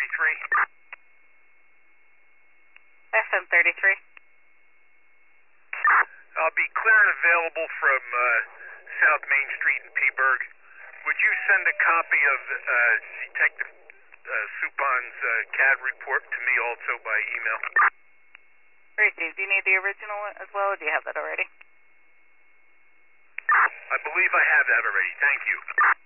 FM33. I'll be clear and available from South Main Street in Peaburg. Would you send a copy of Detective Supan's CAD report to me also by email? Received. Do you need the original as well, or do you have that already? I believe I have that already. Thank you.